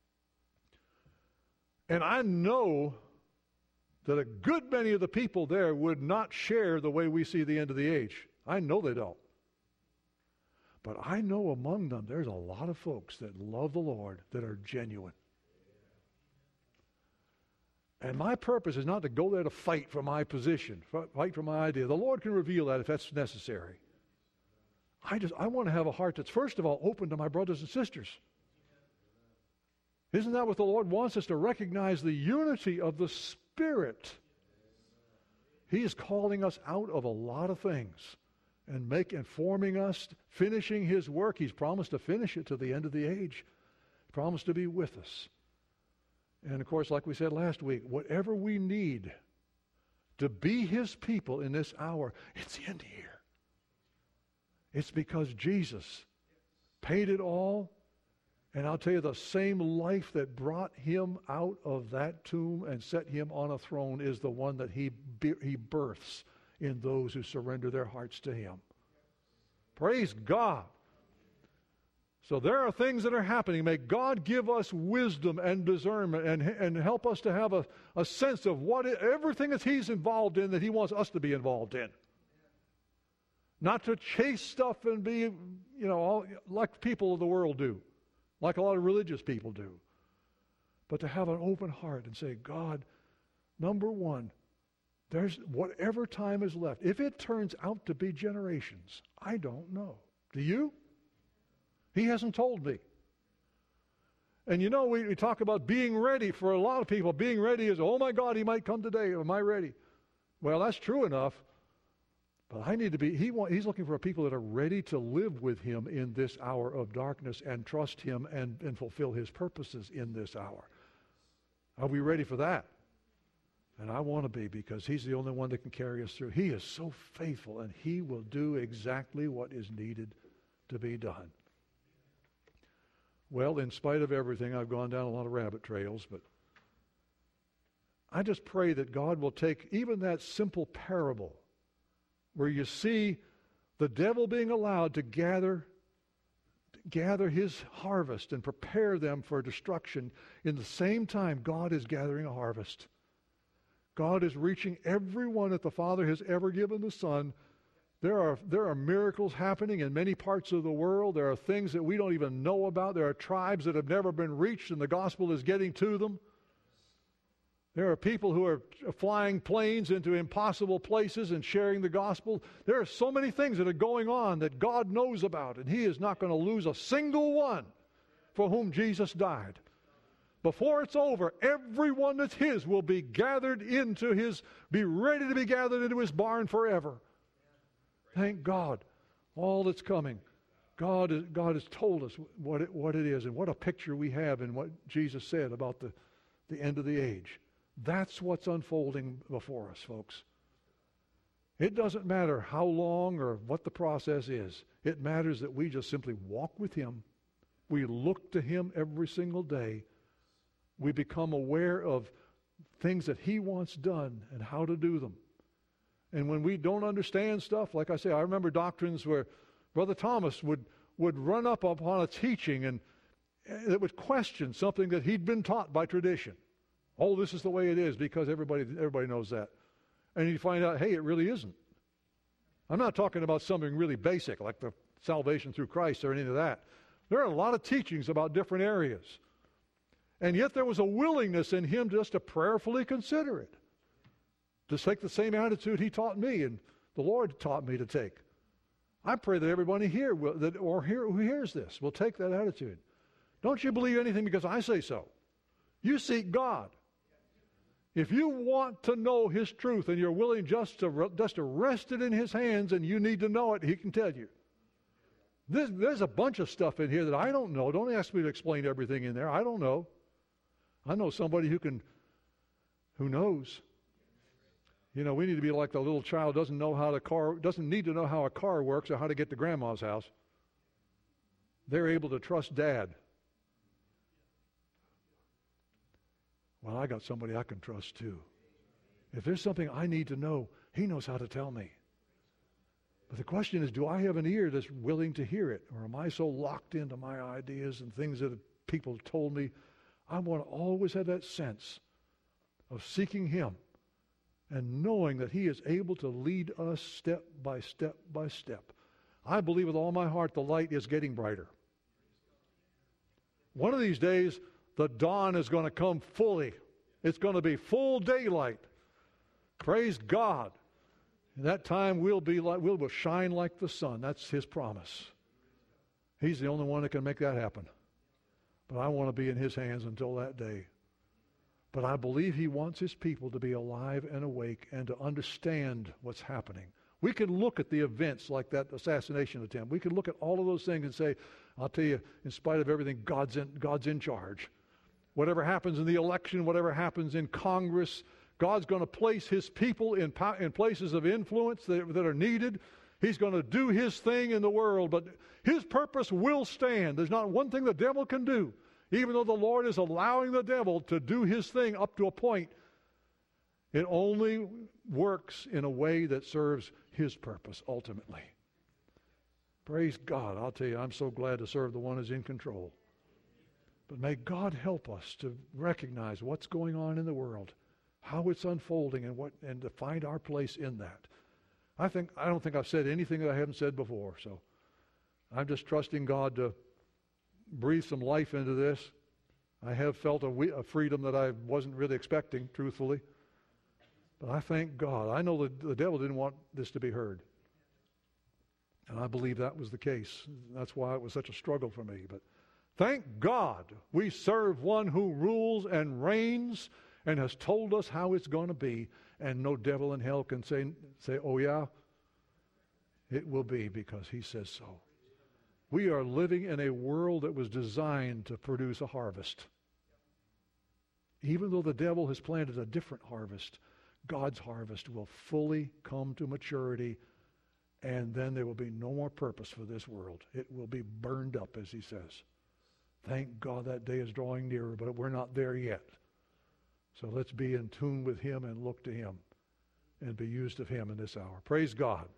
and I know that a good many of the people there would not share the way we see the end of the age. I know they don't. But I know among them there's a lot of folks that love the Lord that are genuine. And my purpose is not to go there to fight for my position, fight for my idea. The Lord can reveal that if that's necessary. I want to have a heart that's, first of all, open to my brothers and sisters. Isn't that what the Lord wants us to recognize, the unity of the Spirit? He is calling us out of a lot of things and forming us, finishing His work. He's promised to finish it to the end of the age. He promised to be with us. And of course, like we said last week, whatever we need to be His people in this hour, it's in here. It's because Jesus paid it all. And I'll tell you, the same life that brought Him out of that tomb and set Him on a throne is the one that He births in those who surrender their hearts to Him. Praise God. So there are things that are happening. May God give us wisdom and discernment and help us to have a sense of everything that He's involved in, that He wants us to be involved in. Not to chase stuff and be, like people of the world do, like a lot of religious people do. But to have an open heart and say, God, number one, there's whatever time is left. If it turns out to be generations, I don't know. Do you? He hasn't told me. And we talk about being ready. For a lot of people, being ready is, oh my God, He might come today. Am I ready? Well, that's true enough. But I need to be, He's looking for people that are ready to live with Him in this hour of darkness and trust Him and fulfill His purposes in this hour. Are we ready for that? And I want to be, because He's the only one that can carry us through. He is so faithful, and He will do exactly what is needed to be done. Well, in spite of everything, I've gone down a lot of rabbit trails, but I just pray that God will take even that simple parable where you see the devil being allowed to gather his harvest and prepare them for destruction. In the same time, God is gathering a harvest. God is reaching everyone that the Father has ever given the Son. There are miracles happening in many parts of the world. There are things that we don't even know about. There are tribes that have never been reached, and the gospel is getting to them. There are people who are flying planes into impossible places and sharing the gospel. There are so many things that are going on that God knows about, and He is not going to lose a single one for whom Jesus died. Before it's over, everyone that's His will be gathered into be ready to be gathered into His barn forever. Thank God, all that's coming. God has told us what it is, and what a picture we have in what Jesus said about the end of the age. That's what's unfolding before us, folks. It doesn't matter how long or what the process is. It matters that we just simply walk with Him. We look to Him every single day. We become aware of things that He wants done and how to do them. And when we don't understand stuff, like I say, I remember doctrines where Brother Thomas would run up upon a teaching and that would question something that he'd been taught by tradition. Oh, this is the way it is because everybody knows that. And you find out, hey, it really isn't. I'm not talking about something really basic like the salvation through Christ or any of that. There are a lot of teachings about different areas. And yet there was a willingness in him just to prayerfully consider it. To take the same attitude he taught me and the Lord taught me to take. I pray that everybody here who hears this will take that attitude. Don't you believe anything because I say so. You seek God. If you want to know His truth and you're willing just to rest it in His hands and you need to know it, He can tell you. There's a bunch of stuff in here that I don't know. Don't ask me to explain everything in there. I don't know. I know somebody who knows. You know, we need to be like the little child doesn't need to know how a car works or how to get to grandma's house. They're able to trust Dad. Well, I got somebody I can trust too. If there's something I need to know, He knows how to tell me. But the question is, do I have an ear that's willing to hear it? Or am I so locked into my ideas and things that people told me? I want to always have that sense of seeking Him and knowing that He is able to lead us step by step by step. I believe with all my heart the light is getting brighter. One of these days, the dawn is going to come fully. It's going to be full daylight. Praise God. And that time we'll shine like the sun. That's His promise. He's the only one that can make that happen. But I want to be in His hands until that day. But I believe He wants His people to be alive and awake and to understand what's happening. We can look at the events like that assassination attempt. We can look at all of those things and say, I'll tell you, in spite of everything, God's in charge. Whatever happens in the election, whatever happens in Congress, God's going to place His people in places of influence that are needed. He's going to do His thing in the world, but His purpose will stand. There's not one thing the devil can do. Even though the Lord is allowing the devil to do his thing up to a point, it only works in a way that serves His purpose ultimately. Praise God. I'll tell you, I'm so glad to serve the one who's in control. But may God help us to recognize what's going on in the world, how it's unfolding, and to find our place in that. I don't think I've said anything that I haven't said before, so I'm just trusting God to breathe some life into this. I have felt a freedom that I wasn't really expecting, truthfully. But I thank God. I know that the devil didn't want this to be heard. And I believe that was the case. That's why it was such a struggle for me. But thank God we serve one who rules and reigns and has told us how it's going to be. And no devil in hell can say, oh yeah, it will be because He says so. We are living in a world that was designed to produce a harvest. Even though the devil has planted a different harvest, God's harvest will fully come to maturity, and then there will be no more purpose for this world. It will be burned up, as He says. Thank God that day is drawing nearer, but we're not there yet. So let's be in tune with him and look to him and be used of him in this hour. Praise God.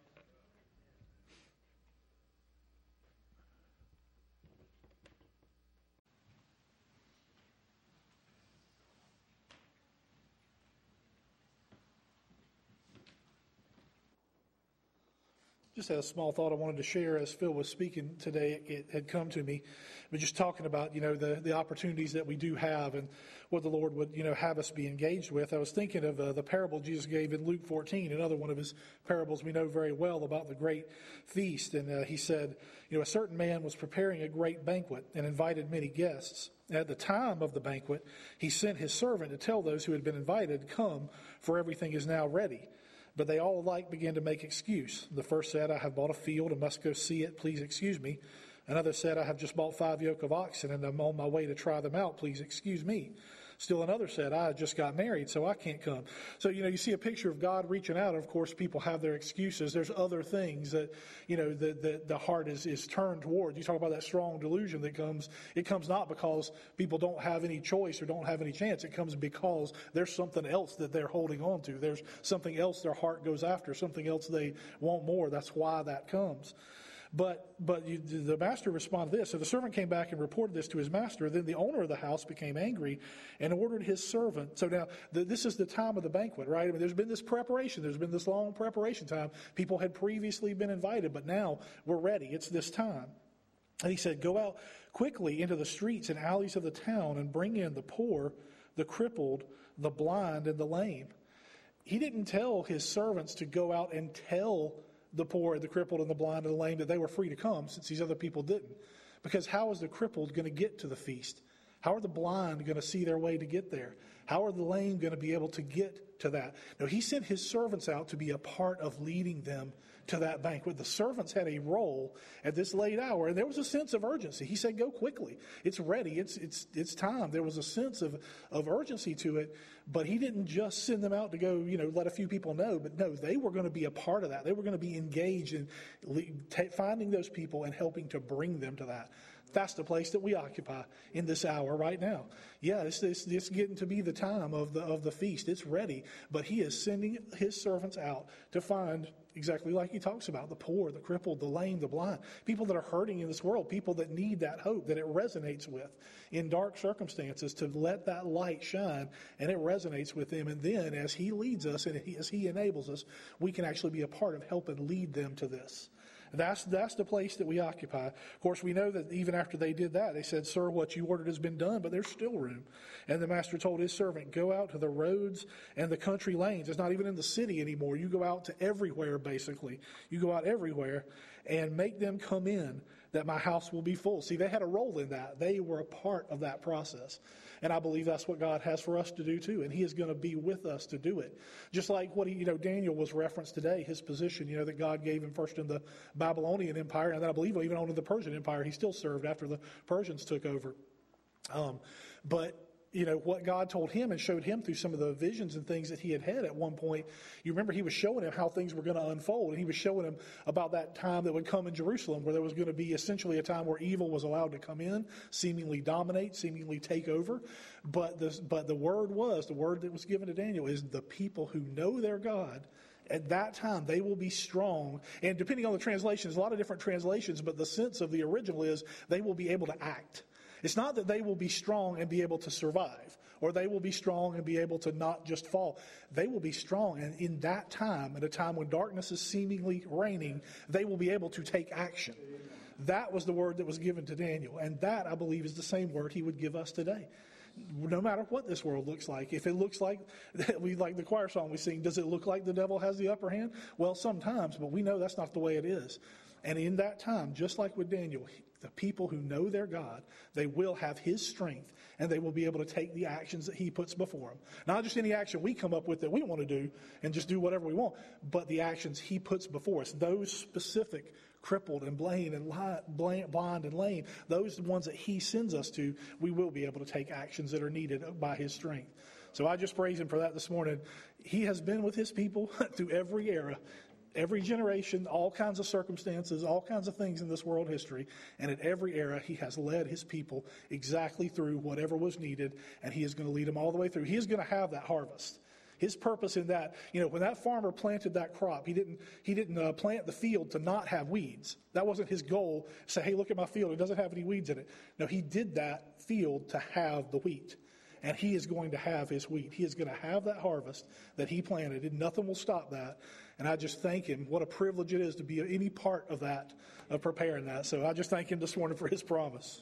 Just had a small thought I wanted to share as Phil was speaking today. It had come to me, but just talking about, the opportunities that we do have and what the Lord would, have us be engaged with. I was thinking of the parable Jesus gave in Luke 14, another one of his parables we know very well about the great feast. And he said, a certain man was preparing a great banquet and invited many guests. At the time of the banquet, he sent his servant to tell those who had been invited, "Come, for everything is now ready." But they all alike began to make excuse. The first said, "I have bought a field and must go see it. Please excuse me." Another said, "I have just bought 5 yoke of oxen and I'm on my way to try them out. Please excuse me." Still another said, "I just got married, so I can't come." So, you see a picture of God reaching out. Of course, people have their excuses. There's other things that, the heart is turned towards. You talk about that strong delusion that comes. It comes not because people don't have any choice or don't have any chance. It comes because there's something else that they're holding on to. There's something else their heart goes after, something else they want more. That's why that comes. But the master responded this. So the servant came back and reported this to his master. Then the owner of the house became angry and ordered his servant. So now this is the time of the banquet, right? I mean, there's been this preparation. There's been this long preparation time. People had previously been invited, but now we're ready. It's this time. And he said, "Go out quickly into the streets and alleys of the town and bring in the poor, the crippled, the blind, and the lame." He didn't tell his servants to go out and tell the poor, the crippled, and the blind, and the lame that they were free to come, since these other people didn't. Because how is the crippled going to get to the feast? How are the blind going to see their way to get there? How are the lame going to be able to get to that? No, he sent his servants out to be a part of leading them to that banquet. The servants had a role at this late hour, and there was a sense of urgency. He said, "Go quickly. It's ready. It's time." There was a sense of urgency to it, but he didn't just send them out to go, let a few people know. But no, they were going to be a part of that. They were going to be engaged in finding those people and helping to bring them to that. That's the place that we occupy in this hour right now. Yeah, it's getting to be the time of the feast. It's ready, but he is sending his servants out to find, exactly like he talks about, the poor, the crippled, the lame, the blind, people that are hurting in this world, people that need that hope that it resonates with in dark circumstances, to let that light shine, and it resonates with them. And then as he leads us and as he enables us, we can actually be a part of helping lead them to this. That's the place that we occupy. Of course, we know that even after they did that, they said, "Sir, what you ordered has been done, but there's still room." And the master told his servant, "Go out to the roads and the country lanes." It's not even in the city anymore. You go out to everywhere, basically. You go out everywhere and make them come in, that my house will be full. See, they had a role in that. They were a part of that process. And I believe that's what God has for us to do too. And he is going to be with us to do it. Just like what Daniel was referenced today, his position, that God gave him first in the Babylonian Empire, and then I believe even on the Persian Empire. He still served after the Persians took over. But what God told him and showed him through some of the visions and things that he had at one point. You remember he was showing him how things were going to unfold. And he was showing him about that time that would come in Jerusalem, where there was going to be essentially a time where evil was allowed to come in, seemingly dominate, seemingly take over. But the word that was given to Daniel is the people who know their God. At that time, they will be strong. And depending on the translations, a lot of different translations, but the sense of the original is they will be able to act. It's not that they will be strong and be able to survive, or they will be strong and be able to not just fall. They will be strong, and in that time, at a time when darkness is seemingly reigning, they will be able to take action. That was the word that was given to Daniel, and that, I believe, is the same word he would give us today. No matter what this world looks like, if it looks like the choir song we sing, does it look like the devil has the upper hand? Well, sometimes, but we know that's not the way it is. And in that time, just like with Daniel, the people who know their God, they will have his strength, and they will be able to take the actions that he puts before them. Not just any action we come up with that we want to do and just do whatever we want, but the actions he puts before us. Those specific crippled and blind and lame, those ones that he sends us to, we will be able to take actions that are needed by his strength. So I just praise him for that this morning. He has been with his people through every era. every generation, all kinds of circumstances, all kinds of things in this world history, and at every era, he has led his people exactly through whatever was needed, and he is going to lead them all the way through. He is going to have that harvest. His purpose in that, when that farmer planted that crop, he didn't plant the field to not have weeds. That wasn't his goal. Say, hey, look at my field; it doesn't have any weeds in it. No, he did that field to have the wheat. And he is going to have his wheat. He is going to have that harvest that he planted, and nothing will stop that. And I just thank him. What a privilege it is to be any part of that, of preparing that. So I just thank him this morning for his promise.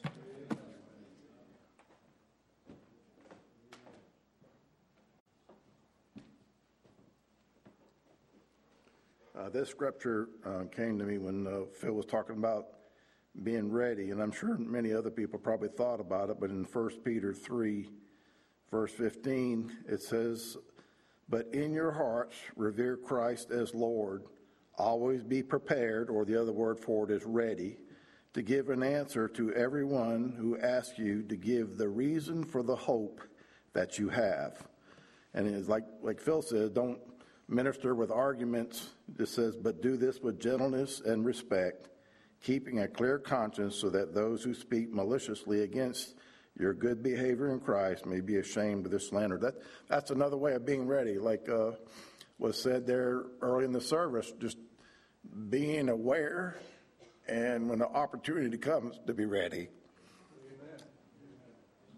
This scripture came to me when Phil was talking about being ready, and I'm sure many other people probably thought about it, but in 1 Peter 3, verse 15, it says, "But in your hearts revere Christ as Lord. Always be prepared," or the other word for it is ready, "to give an answer to everyone who asks you to give the reason for the hope that you have." And it's like Phil said, don't minister with arguments. It says, "But do this with gentleness and respect, keeping a clear conscience, so that those who speak maliciously against your good behavior in Christ may be ashamed of their slander." That's another way of being ready, like was said there early in the service, just being aware, and when the opportunity comes, to be ready.